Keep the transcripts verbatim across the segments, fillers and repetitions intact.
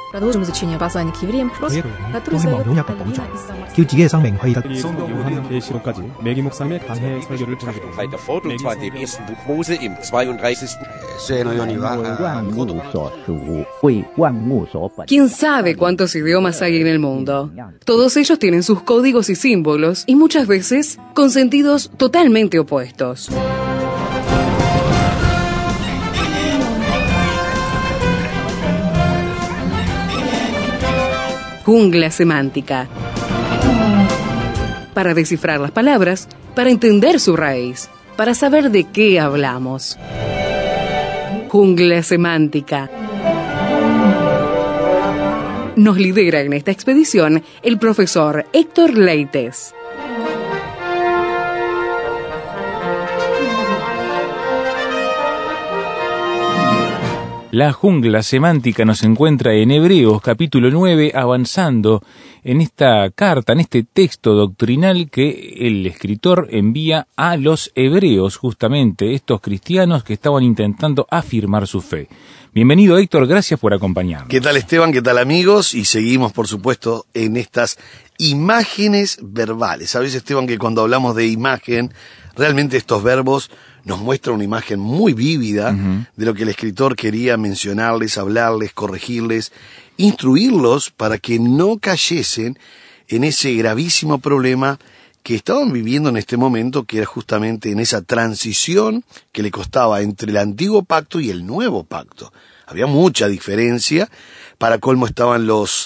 Продолжим изучение послания к евреям, который создает Альвина из Самарского. 叫自己嘅生命去得 요한은 계시록까지 매기 목사님의 강해 설교를 전하겠습니다. Weiter fort, und zwar in dem ersten Buch Mose im zweiunddreißigsten 万物所属，为万物所本。 ¿Quién sabe cuántos idiomas hay en el mundo? Todos ellos tienen sus códigos y símbolos, y muchas veces con sentidos totalmente opuestos. Jungla semántica. Para descifrar las palabras, para entender su raíz, para saber de qué hablamos. Jungla semántica. Nos lidera en esta expedición el profesor Héctor Leites. La jungla semántica nos encuentra en Hebreos capítulo nueve, avanzando en esta carta, en este texto doctrinal que el escritor envía a los hebreos, justamente estos cristianos que estaban intentando afirmar su fe. Bienvenido, Héctor, gracias por acompañarnos. ¿Qué tal, Esteban? ¿Qué tal, amigos? Y seguimos, por supuesto, en estas imágenes verbales. Sabes, Esteban, que cuando hablamos de imagen, realmente estos verbos nos muestran una imagen muy vívida uh-huh. de lo que el escritor quería mencionarles, hablarles, corregirles, instruirlos para que no cayesen en ese gravísimo problema que estaban viviendo en este momento, que era justamente en esa transición que le costaba entre el antiguo pacto y el nuevo pacto. Había mucha diferencia. Para colmo estaban los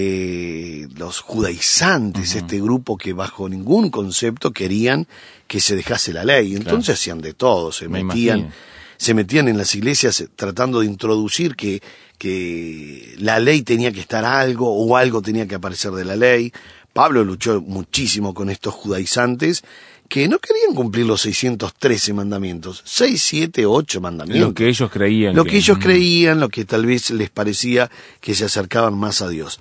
eh, los judaizantes, uh-huh. este grupo que bajo ningún concepto querían que se dejase la ley. Entonces claro. hacían de todo, se Me metían imagino. se metían en las iglesias tratando de introducir que que la ley tenía que estar algo o algo tenía que aparecer de la ley. Pablo luchó muchísimo con estos judaizantes que no querían cumplir los seiscientos trece mandamientos, seis, siete, ocho mandamientos. Lo que ellos creían. Lo que, que ellos mm. creían, lo que tal vez les parecía que se acercaban más a Dios.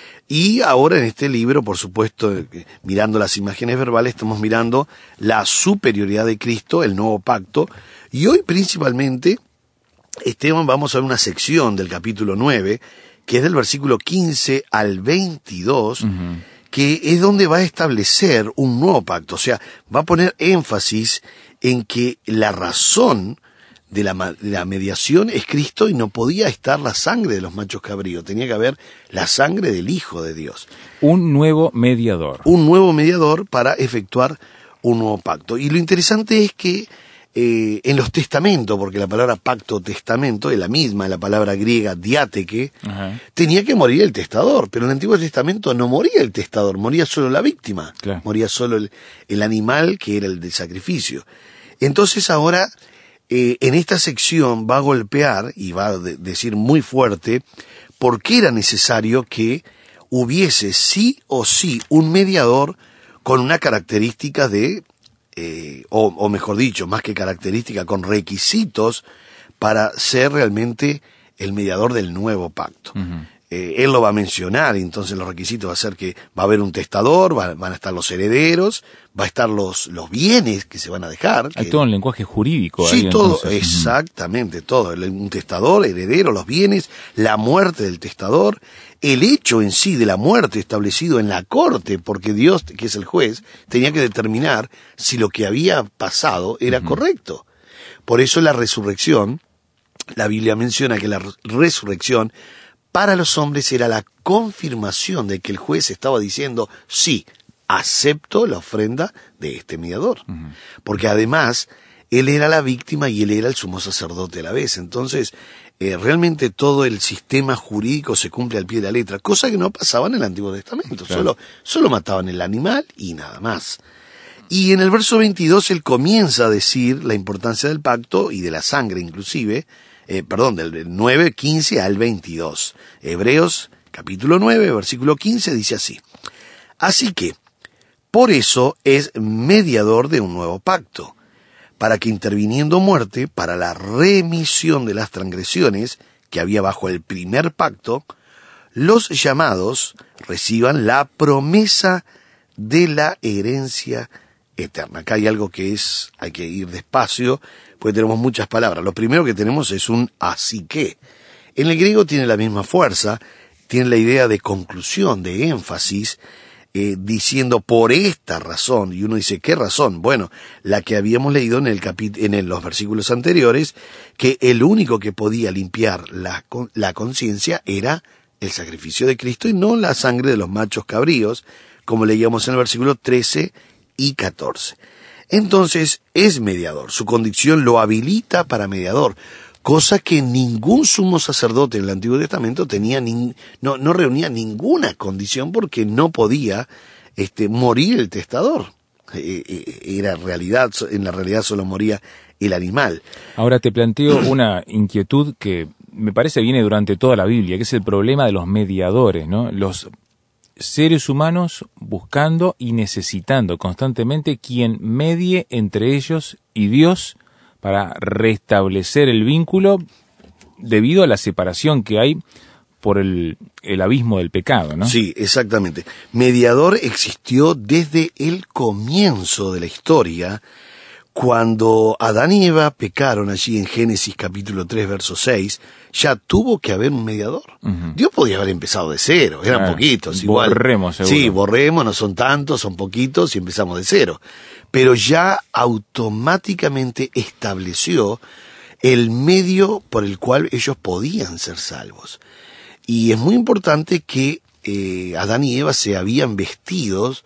Y ahora en este libro, por supuesto, mirando las imágenes verbales, estamos mirando la superioridad de Cristo, el nuevo pacto, y hoy principalmente, Esteban, vamos a ver una sección del capítulo nueve, que es del versículo quince al veintidós, uh-huh. que es donde va a establecer un nuevo pacto, o sea, va a poner énfasis en que la razón de la, de la mediación es Cristo y no podía estar la sangre de los machos cabríos, tenía que haber la sangre del Hijo de Dios. Un nuevo mediador. Un nuevo mediador para efectuar un nuevo pacto. Y lo interesante es que eh, en los testamentos, porque la palabra pacto o testamento es la misma, la palabra griega diáteke, uh-huh. tenía que morir el testador, pero en el Antiguo Testamento no moría el testador, moría solo la víctima, claro. moría solo el, el animal que era el del sacrificio. Entonces ahora, eh, en esta sección va a golpear y va a de- decir muy fuerte por qué era necesario que hubiese sí o sí un mediador con una característica de Eh, o, o mejor dicho, más que característica, con requisitos para ser realmente el mediador del nuevo pacto. Uh-huh. Eh, él lo va a mencionar, entonces los requisitos va a ser que va a haber un testador, va, van a estar los herederos, va a estar los, los bienes que se van a dejar. Hay que, todo un lenguaje jurídico. Sí, ahí, todo, entonces. exactamente, todo. Un testador, heredero, los bienes, la muerte del testador, el hecho en sí de la muerte establecido en la corte, porque Dios, que es el juez, tenía que determinar si lo que había pasado era uh-huh. correcto. Por eso la resurrección, la Biblia menciona que la resurrección para los hombres era la confirmación de que el juez estaba diciendo, sí, acepto la ofrenda de este mediador. Uh-huh. Porque además, él era la víctima y él era el sumo sacerdote a la vez. Entonces, eh, realmente todo el sistema jurídico se cumple al pie de la letra, cosa que no pasaba en el Antiguo Testamento. Claro. Solo, solo mataban el animal y nada más. Y en el verso veintidós él comienza a decir la importancia del pacto y de la sangre inclusive, eh, perdón, del nueve, quince al veintidós. Hebreos capítulo nueve, versículo quince dice así: así que, por eso es mediador de un nuevo pacto, para que interviniendo muerte para la remisión de las transgresiones que había bajo el primer pacto, los llamados reciban la promesa de la herencia eterna. Acá hay algo que es, hay que ir despacio, porque tenemos muchas palabras. Lo primero que tenemos es un así que. En el griego tiene la misma fuerza tiene la idea de conclusión, de énfasis, eh, diciendo por esta razón, y uno dice, ¿qué razón? Bueno, la que habíamos leído en el capit- en el, los versículos anteriores, que el único que podía limpiar la, la conciencia era el sacrificio de Cristo y no la sangre de los machos cabríos, como leíamos en el versículo trece y catorce. Entonces, es mediador, su condición lo habilita para mediador, cosa que ningún sumo sacerdote en el Antiguo Testamento tenía, ni, no, no reunía ninguna condición porque no podía este, morir el testador. Eh, eh, era realidad, en la realidad solo moría el animal. Ahora te planteo una inquietud que me parece viene durante toda la Biblia, que es el problema de los mediadores, ¿no? Los seres humanos buscando y necesitando constantemente quien medie entre ellos y Dios para restablecer el vínculo debido a la separación que hay por el, el abismo del pecado, ¿no? Sí, exactamente. Mediador existió desde el comienzo de la historia, cuando Adán y Eva pecaron allí en Génesis capítulo tres, verso seis, ya tuvo que haber un mediador. Uh-huh. Dios podía haber empezado de cero, eran claro, poquitos. Igual. Borremos, seguro. Sí, borremos, no son tantos, son poquitos y empezamos de cero. Pero ya automáticamente estableció el medio por el cual ellos podían ser salvos. Y es muy importante que eh, Adán y Eva se habían vestidos,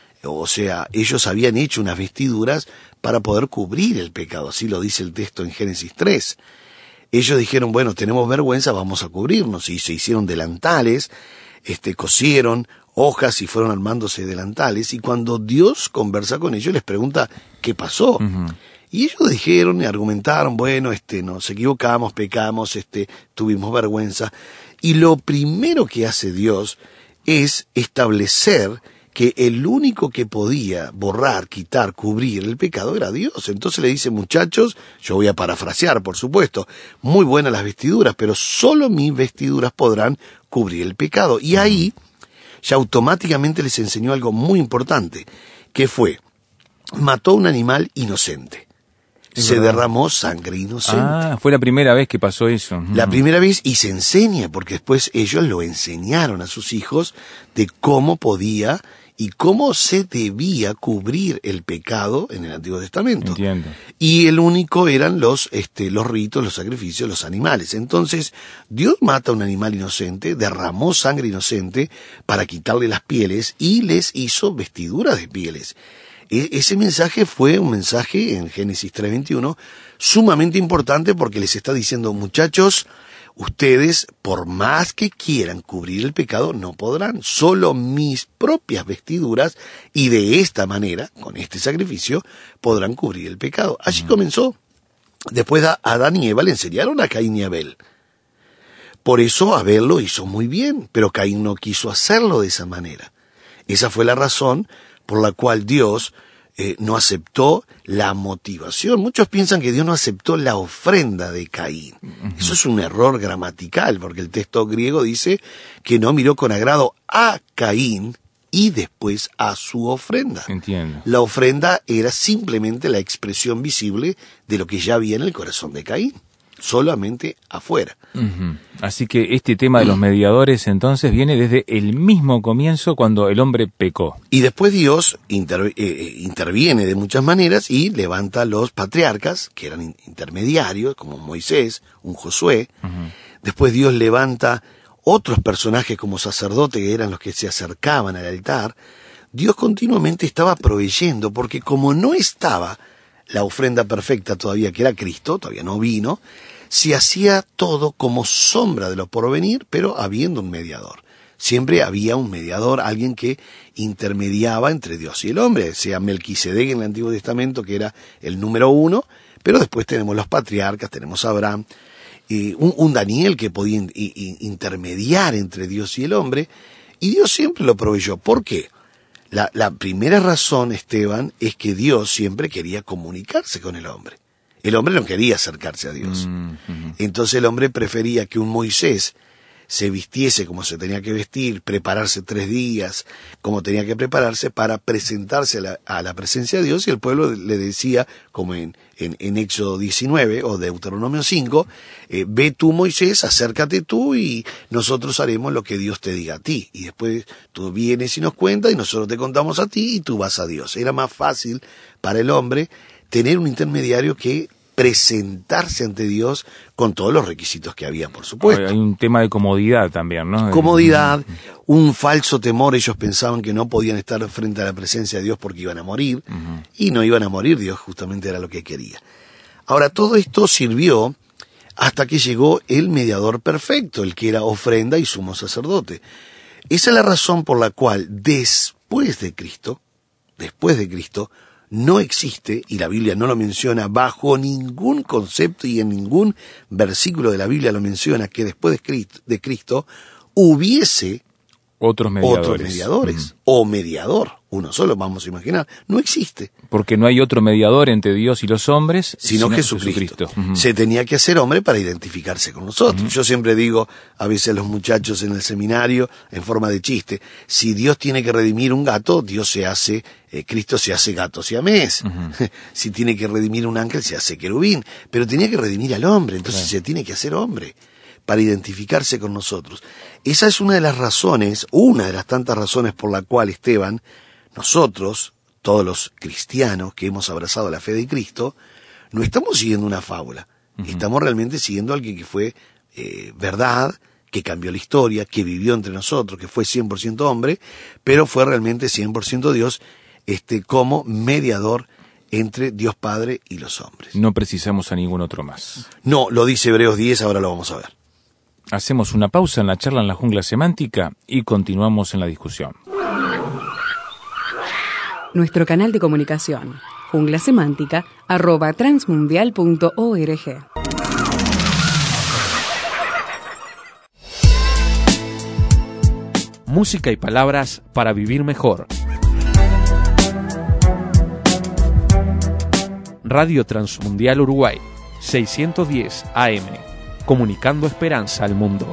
o sea, ellos habían hecho unas vestiduras para poder cubrir el pecado, así lo dice el texto en Génesis tres. Ellos dijeron, bueno, tenemos vergüenza, vamos a cubrirnos, y se hicieron delantales, este, cosieron hojas y fueron armándose delantales, y cuando Dios conversa con ellos les pregunta qué pasó. Uh-huh. Y ellos dijeron y argumentaron, bueno, este, nos equivocamos, pecamos, este, tuvimos vergüenza. Y lo primero que hace Dios es establecer que el único que podía borrar, quitar, cubrir el pecado era Dios. Entonces le dice, muchachos, yo voy a parafrasear, por supuesto, muy buenas las vestiduras, pero solo mis vestiduras podrán cubrir el pecado. Y ahí ya automáticamente les enseñó algo muy importante, que fue, mató a un animal inocente. Se verdad. derramó sangre inocente. Ah, fue la primera vez que pasó eso. La mm. primera vez, y se enseña, porque después ellos lo enseñaron a sus hijos de cómo podía y cómo se debía cubrir el pecado en el Antiguo Testamento. Entiendo. Y el único eran los, este, los ritos, los sacrificios, los animales. Entonces, Dios mata a un animal inocente, derramó sangre inocente para quitarle las pieles y les hizo vestiduras de pieles. Ese mensaje fue un mensaje en Génesis tres veintiuno sumamente importante porque les está diciendo, muchachos, ustedes por más que quieran cubrir el pecado no podrán, solo mis propias vestiduras y de esta manera, con este sacrificio, podrán cubrir el pecado. Allí uh-huh. comenzó. Después a Adán y Eva le enseñaron a Caín y Abel. Por eso Abel lo hizo muy bien, pero Caín no quiso hacerlo de esa manera. Esa fue la razón por la cual Dios eh, no aceptó la motivación. Muchos piensan que Dios no aceptó la ofrenda de Caín. Uh-huh. Eso es un error gramatical, porque el texto griego dice que no miró con agrado a Caín y después a su ofrenda. Entiendo. La ofrenda era simplemente la expresión visible de lo que ya había en el corazón de Caín, solamente afuera. Uh-huh. Así que este tema de los mediadores entonces viene desde el mismo comienzo cuando el hombre pecó. Y después Dios inter, eh, interviene de muchas maneras y levanta a los patriarcas, que eran intermediarios, como Moisés, un Josué. Uh-huh. Después Dios levanta otros personajes como sacerdotes, que eran los que se acercaban al altar. Dios continuamente estaba proveyendo, porque como no estaba la ofrenda perfecta todavía, que era Cristo, todavía no vino, se hacía todo como sombra de lo porvenir, pero habiendo un mediador. Siempre había un mediador, alguien que intermediaba entre Dios y el hombre, sea Melquisedec en el Antiguo Testamento, que era el número uno, pero después tenemos los patriarcas, tenemos a Abraham, y un, un Daniel que podía in, in, intermediar entre Dios y el hombre, y Dios siempre lo proveyó. ¿Por qué? La, la primera razón, Esteban, es que Dios siempre quería comunicarse con el hombre. El hombre no quería acercarse a Dios. Mm-hmm. Entonces el hombre prefería que un Moisés se vistiese como se tenía que vestir, prepararse tres días como tenía que prepararse para presentarse a la, a la presencia de Dios, y el pueblo le decía, como en, en, en Éxodo diecinueve o Deuteronomio cinco, eh, ve tú, Moisés, acércate tú y nosotros haremos lo que Dios te diga a ti. Y después tú vienes y nos cuentas y nosotros te contamos a ti y tú vas a Dios. Era más fácil para el hombre tener un intermediario que presentarse ante Dios con todos los requisitos que había, por supuesto. Hay un tema de comodidad también, ¿no? Comodidad, un falso temor. Ellos pensaban que no podían estar frente a la presencia de Dios porque iban a morir, uh-huh. y no iban a morir, Dios justamente era lo que quería. Ahora, todo esto sirvió hasta que llegó el mediador perfecto, el que era ofrenda y sumo sacerdote. Esa es la razón por la cual después de Cristo, después de Cristo, no existe, y la Biblia no lo menciona bajo ningún concepto y en ningún versículo de la Biblia lo menciona, que después de Cristo, de Cristo hubiese otros mediadores, otros mediadores mm. o mediador, uno solo, vamos a imaginar, no existe. Porque no hay otro mediador entre Dios y los hombres, sino, sino Jesucristo. Jesucristo. Uh-huh. Se tenía que hacer hombre para identificarse con nosotros. Uh-huh. Yo siempre digo, a veces a los muchachos en el seminario, en forma de chiste, si Dios tiene que redimir un gato, Dios se hace, eh, Cristo se hace gato siamés. Uh-huh. Si tiene que redimir un ángel, se hace querubín. Pero tenía que redimir al hombre, entonces claro. se tiene que hacer hombre para identificarse con nosotros. Esa es una de las razones, una de las tantas razones por la cual, Esteban, nosotros, todos los cristianos que hemos abrazado la fe de Cristo, no estamos siguiendo una fábula. Uh-huh. Estamos realmente siguiendo a alguien que fue eh, verdad, que cambió la historia, que vivió entre nosotros, que fue cien por ciento hombre, pero fue realmente cien por ciento Dios, este, como mediador entre Dios Padre y los hombres. No precisamos a ningún otro más. No, lo dice Hebreos diez, ahora lo vamos a ver. Hacemos una pausa en la charla en la jungla semántica y continuamos en la discusión. Nuestro canal de comunicación, junglasemántica arroba transmundial punto org. Música y palabras para vivir mejor. Radio Transmundial Uruguay, seiscientos diez A M, comunicando esperanza al mundo.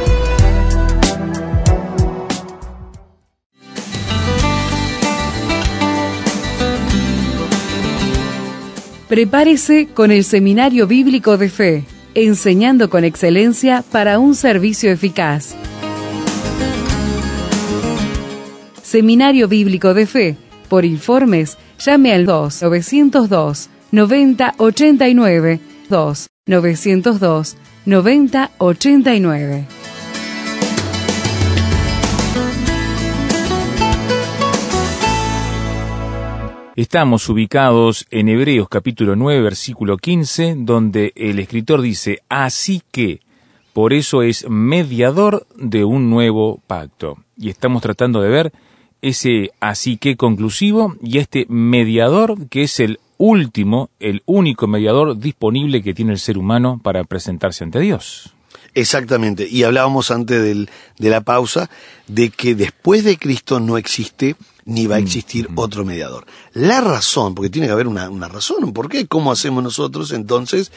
Prepárese con el Seminario Bíblico de Fe, enseñando con excelencia para un servicio eficaz. Seminario Bíblico de Fe. Por informes, llame al dos novecientos dos noventa ochenta y nueve, dos novecientos dos noventa ochenta y nueve. Estamos ubicados en Hebreos capítulo nueve, versículo quince, donde el escritor dice, así que, por eso es mediador de un nuevo pacto. Y estamos tratando de ver ese así que conclusivo y este mediador que es el último, el único mediador disponible que tiene el ser humano para presentarse ante Dios. Exactamente, y hablábamos antes del, de la pausa de que después de Cristo no existe ni va a existir mm. otro mediador. La razón, porque tiene que haber una, una razón, ¿por qué? ¿Cómo hacemos nosotros entonces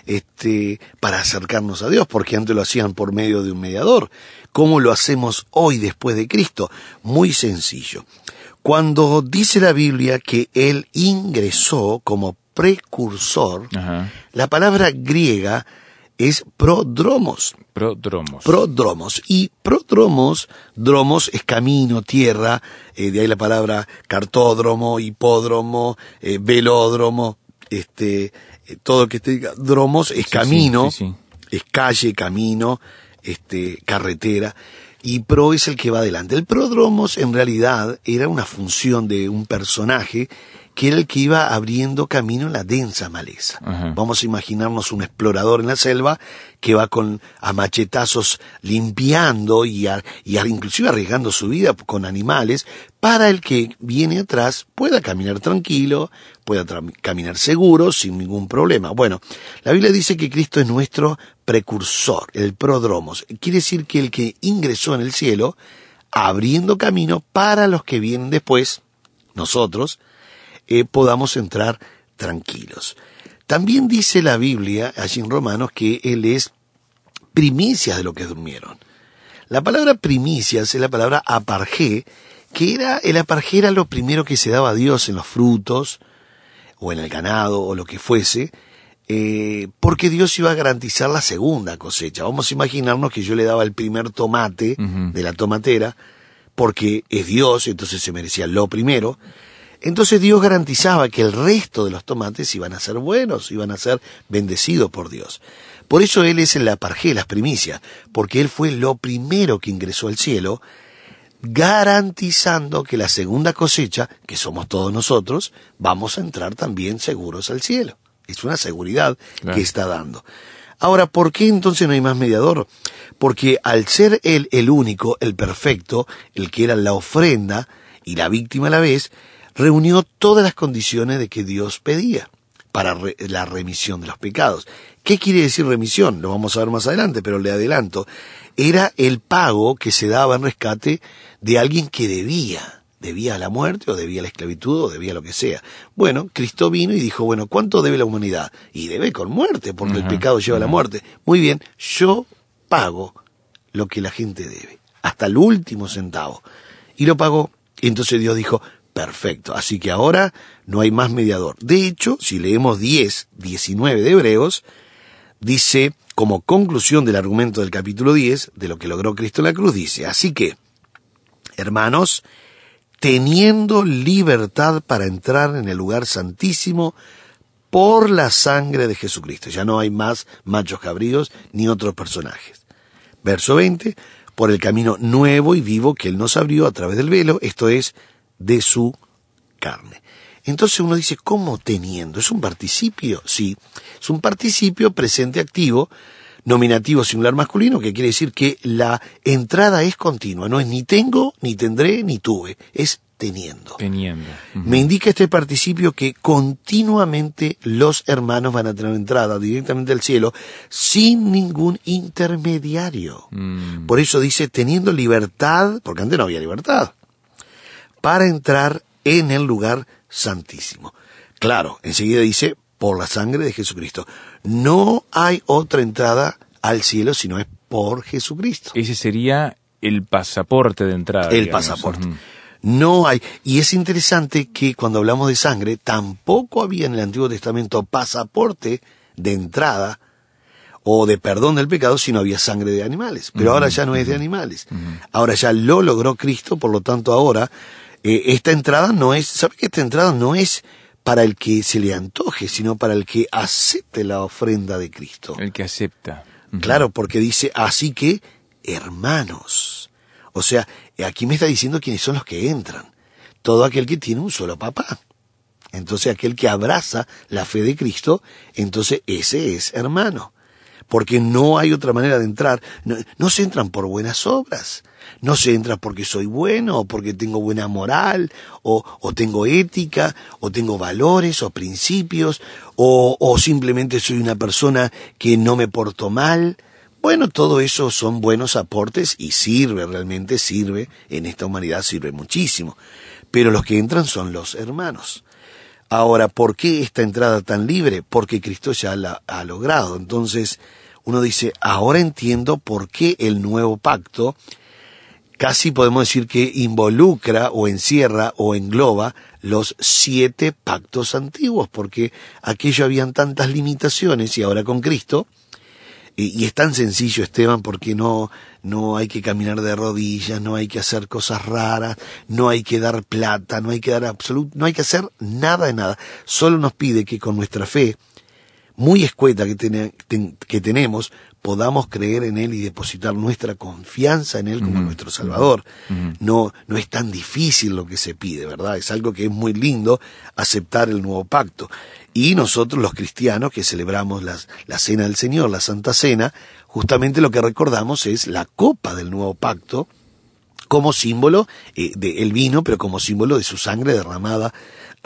este, para acercarnos a Dios? Porque antes lo hacían por medio de un mediador. ¿Cómo lo hacemos hoy después de Cristo? Muy sencillo. Cuando dice la Biblia que Él ingresó como precursor, ajá, la palabra griega es prodromos. Prodromos. Prodromos. Y prodromos, dromos es camino, tierra, eh, de ahí la palabra cartódromo, hipódromo, eh, velódromo, este, eh, todo que te diga, dromos es sí, camino, sí, sí, sí. es calle, camino, este, carretera, y pro es el que va adelante. El prodromos en realidad era una función de un personaje que era el que iba abriendo camino en la densa maleza. Uh-huh. Vamos a imaginarnos un explorador en la selva que va con a machetazos limpiando y, a, y a, inclusive arriesgando su vida con animales para el que viene atrás pueda caminar tranquilo, pueda tra- caminar seguro, sin ningún problema. Bueno, la Biblia dice que Cristo es nuestro precursor, el prodromos. Quiere decir que el que ingresó en el cielo, abriendo camino para los que vienen después, nosotros, Eh, podamos entrar tranquilos. También dice la Biblia, allí en Romanos, que Él es primicia de los que durmieron. La palabra primicias es la palabra apargé, que era, el apargé era lo primero que se daba a Dios en los frutos, o en el ganado, o lo que fuese, eh, porque Dios iba a garantizar la segunda cosecha. Vamos a imaginarnos que yo le daba el primer tomate uh-huh. de la tomatera, porque es Dios, entonces se merecía lo primero. Entonces Dios garantizaba que el resto de los tomates iban a ser buenos, iban a ser bendecidos por Dios. Por eso Él es el apargé, las primicias, porque Él fue lo primero que ingresó al cielo, garantizando que la segunda cosecha, que somos todos nosotros, vamos a entrar también seguros al cielo. Es una seguridad claro. que está dando. Ahora, ¿por qué entonces no hay más mediador? Porque al ser Él el único, el perfecto, el que era la ofrenda y la víctima a la vez, reunió todas las condiciones de que Dios pedía para re- la remisión de los pecados. ¿Qué quiere decir remisión? Lo vamos a ver más adelante, pero le adelanto. Era el pago que se daba en rescate de alguien que debía. Debía la muerte, o debía la esclavitud, o debía lo que sea. Bueno, Cristo vino y dijo, bueno, ¿cuánto debe la humanidad? Y debe con muerte, porque uh-huh. el pecado lleva uh-huh. a la muerte. Muy bien, yo pago lo que la gente debe, hasta el último centavo. Y lo pagó, y entonces Dios dijo, perfecto, así que ahora no hay más mediador. De hecho, si leemos diez, diecinueve de Hebreos, dice, como conclusión del argumento del capítulo diez, de lo que logró Cristo en la cruz, dice, así que, hermanos, teniendo libertad para entrar en el lugar santísimo por la sangre de Jesucristo. Ya no hay más machos cabríos ni otros personajes. Verso veinte, por el camino nuevo y vivo que Él nos abrió a través del velo, esto es, de su carne. Entonces uno dice, ¿cómo teniendo? ¿Es un participio? Sí, es un participio presente activo, nominativo singular masculino, que quiere decir que la entrada es continua, no es ni tengo, ni tendré, ni tuve, es teniendo. Teniendo. Uh-huh. Me indica este participio que continuamente los hermanos van a tener entrada directamente al cielo sin ningún intermediario. Mm. Por eso dice, teniendo libertad, porque antes no había libertad, para entrar en el lugar santísimo. Claro, enseguida dice, por la sangre de Jesucristo. No hay otra entrada al cielo sino es por Jesucristo. Ese sería el pasaporte de entrada. El digamos. pasaporte. Uh-huh. No hay. Y es interesante que cuando hablamos de sangre, tampoco había en el Antiguo Testamento pasaporte de entrada o de perdón del pecado, sino había sangre de animales. Pero uh-huh. ahora ya no es de animales. Uh-huh. Ahora ya lo logró Cristo, por lo tanto ahora eh, esta entrada no es, ¿sabe que esta entrada no es para el que se le antoje, sino para el que acepte la ofrenda de Cristo? El que acepta. Uh-huh. Claro, porque dice, así que, hermanos. O sea, aquí me está diciendo quiénes son los que entran. Todo aquel que tiene un solo papá. Entonces, aquel que abraza la fe de Cristo, entonces ese es hermano. Porque no hay otra manera de entrar. No, no se entran por buenas obras. No se entra porque soy bueno, o porque tengo buena moral, o, o tengo ética, o tengo valores, o principios, o, o simplemente soy una persona que no me porto mal. Bueno, todo eso son buenos aportes y sirve, realmente sirve, en esta humanidad sirve muchísimo. Pero los que entran son los hermanos. Ahora, ¿por qué esta entrada tan libre? Porque Cristo ya la ha logrado. Entonces, uno dice, ahora entiendo por qué el nuevo pacto casi podemos decir que involucra o encierra o engloba los siete pactos antiguos, porque aquello habían tantas limitaciones y ahora con Cristo, y, y es tan sencillo, Esteban, porque no, no hay que caminar de rodillas, no hay que hacer cosas raras, no hay que dar plata, no hay que dar absoluto, no hay que hacer nada de nada. Solo nos pide que con nuestra fe, muy escueta que, ten, ten, que tenemos, podamos creer en Él y depositar nuestra confianza en Él como uh-huh. nuestro Salvador. Uh-huh. No, no es tan difícil lo que se pide, ¿verdad? Es algo que es muy lindo aceptar el nuevo pacto. Y nosotros los cristianos que celebramos las, la Cena del Señor, la Santa Cena, justamente lo que recordamos es la copa del nuevo pacto como símbolo eh, del vino, pero como símbolo de su sangre derramada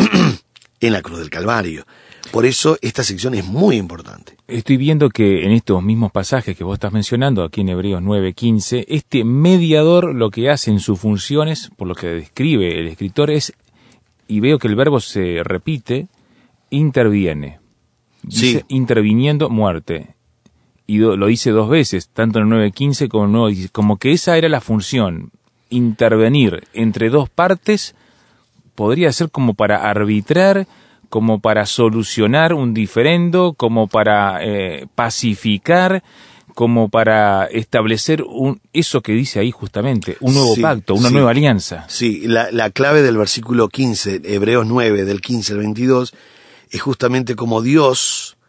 en la cruz del Calvario. Por eso esta sección es muy importante. Estoy viendo que en estos mismos pasajes que vos estás mencionando, aquí en Hebreos nueve quince, este mediador lo que hace en sus funciones, por lo que describe el escritor, es, y veo que el verbo se repite, interviene. Dice, sí. Interviniendo muerte. y do, lo dice dos veces, tanto en el nueve quince como en el nueve dieciséis, como que esa era la función, intervenir entre dos partes, podría ser como para arbitrar, como para solucionar un diferendo, como para eh, pacificar, como para establecer un, eso que dice ahí justamente, un nuevo sí, pacto, una sí, nueva alianza. Sí, la, la clave del versículo quince, Hebreos nueve, del quince al veintidós, es justamente como Dios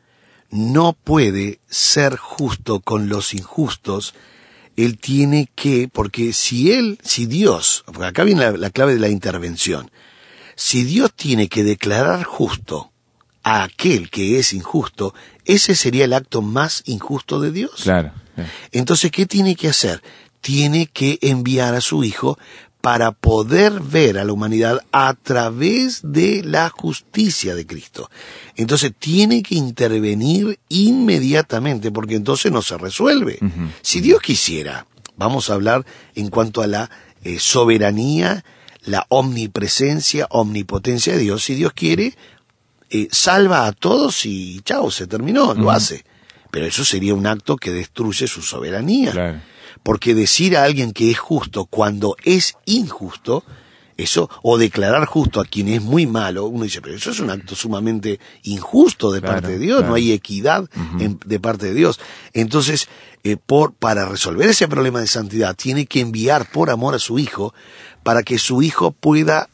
no puede ser justo con los injustos. Él tiene que, porque si él, si Dios, porque acá viene la, la clave de la intervención, si Dios tiene que declarar justo a aquel que es injusto, ese sería el acto más injusto de Dios. Claro, claro. Entonces, ¿qué tiene que hacer? Tiene que enviar a su Hijo para poder ver a la humanidad a través de la justicia de Cristo. Entonces, tiene que intervenir inmediatamente, porque entonces no se resuelve. Uh-huh. Si Dios quisiera, vamos a hablar en cuanto a la eh, soberanía, la omnipresencia, omnipotencia de Dios. Si Dios quiere, eh, salva a todos y chao, se terminó, lo uh-huh. hace. Pero eso sería un acto que destruye su soberanía. Claro. Porque decir a alguien que es justo cuando es injusto, eso, o declarar justo a quien es muy malo, uno dice, pero eso es un acto sumamente injusto de claro, parte de Dios, claro. No hay equidad uh-huh. en, de parte de Dios. Entonces, eh, por, para resolver ese problema de santidad, tiene que enviar por amor a su Hijo, para que su Hijo pueda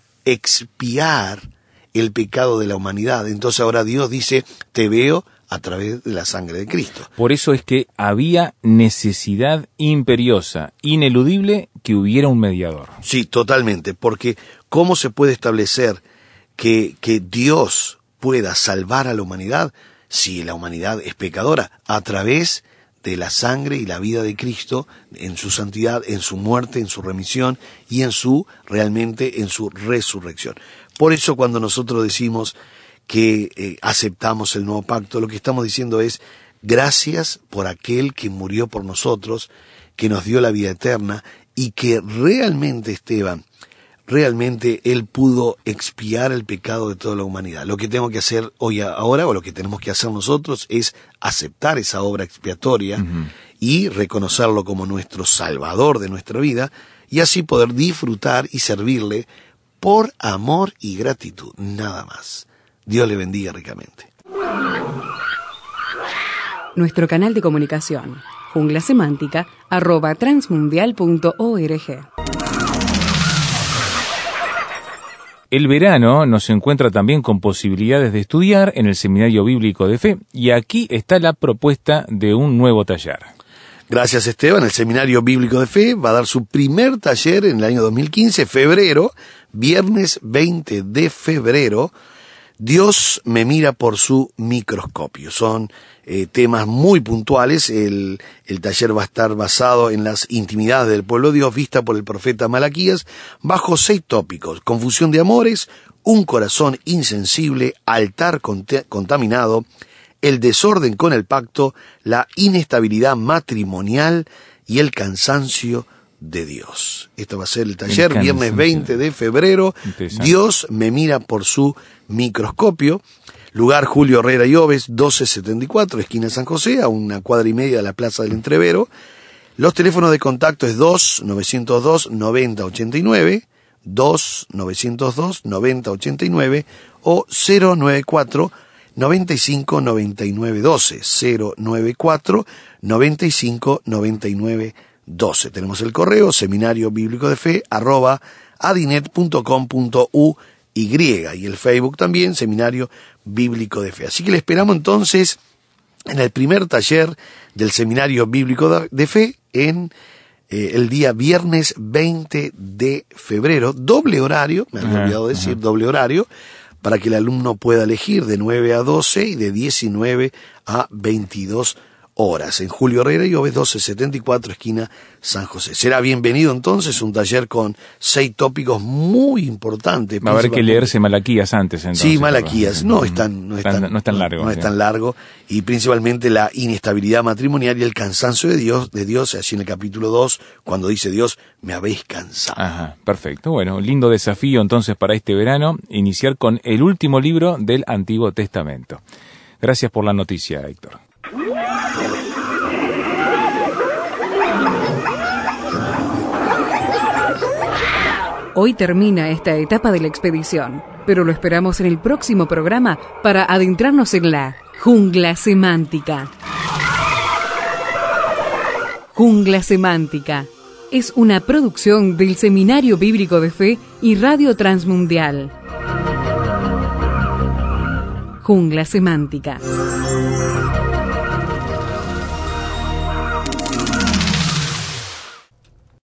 expiar el pecado de la humanidad. Entonces ahora Dios dice, te veo a través de la sangre de Cristo. Por eso es que había necesidad imperiosa, ineludible, que hubiera un mediador. Sí, totalmente, porque ¿cómo se puede establecer que, que Dios pueda salvar a la humanidad si la humanidad es pecadora? A través de la sangre y la vida de Cristo, en su santidad, en su muerte, en su remisión y en su, realmente, en su resurrección. Por eso cuando nosotros decimos que eh, aceptamos el nuevo pacto, lo que estamos diciendo es gracias por aquel que murió por nosotros, que nos dio la vida eterna y que realmente, Esteban, realmente Él pudo expiar el pecado de toda la humanidad. Lo que tengo que hacer hoy ahora, o lo que tenemos que hacer nosotros, es aceptar esa obra expiatoria uh-huh. y reconocerlo como nuestro Salvador de nuestra vida, y así poder disfrutar y servirle por amor y gratitud, nada más. Dios le bendiga ricamente. Nuestro canal de comunicación, junglasemántica arroba transmundial punto org. El verano nos encuentra también con posibilidades de estudiar en el Seminario Bíblico de Fe, y aquí está la propuesta de un nuevo taller. Gracias, Esteban. El Seminario Bíblico de Fe va a dar su primer taller en el año dos mil quince, febrero, viernes veinte de febrero. Dios me mira por su microscopio. Son eh, temas muy puntuales. El, el taller va a estar basado en las intimidades del pueblo de Dios, vista por el profeta Malaquías, bajo seis tópicos: confusión de amores, un corazón insensible, altar cont- contaminado, el desorden con el pacto, la inestabilidad matrimonial y el cansancio de Dios. Esto va a ser el taller, el viernes veinte de febrero. Dios me mira por su microscopio. Lugar Julio Herrera y Oves, doce setenta y cuatro, esquina San José, a una cuadra y media de la Plaza del Entrevero. Los teléfonos de contacto es dos novecientos dos noventa ochenta y nueve, dos novecientos dos noventa ochenta y nueve o cero noventa y cuatro noventa y cinco noventa y nueve doce, cero noventa y cuatro noventa y cinco noventa y nueve doce. Tenemos el correo seminario bíblico de fe arroba adinet punto com punto uy y el Facebook también, Seminario Bíblico de Fe. Así que le esperamos entonces en el primer taller del Seminario Bíblico de Fe en eh, el día viernes veinte de febrero, doble horario, me había olvidado decir, ajá. doble horario, para que el alumno pueda elegir de nueve a doce y de diecinueve a veintidós horas, en Julio Herrera y Oves doce setenta y cuatro, esquina San José. Será bienvenido entonces un taller con seis tópicos muy importantes. Va a haber que leerse Malaquías antes, entonces. Sí, Malaquías, no es tan, no es tan, no es tan largo. No, no es tan largo, y principalmente la inestabilidad matrimonial y el cansancio de Dios, de Dios, allí en el capítulo dos, cuando dice Dios, me habéis cansado. Ajá, perfecto. Bueno, lindo desafío entonces para este verano, iniciar con el último libro del Antiguo Testamento. Gracias por la noticia, Héctor. Hoy termina esta etapa de la expedición, pero lo esperamos en el próximo programa para adentrarnos en la jungla semántica. Jungla Semántica es una producción del Seminario Bíblico de Fe y Radio Transmundial. Jungla Semántica.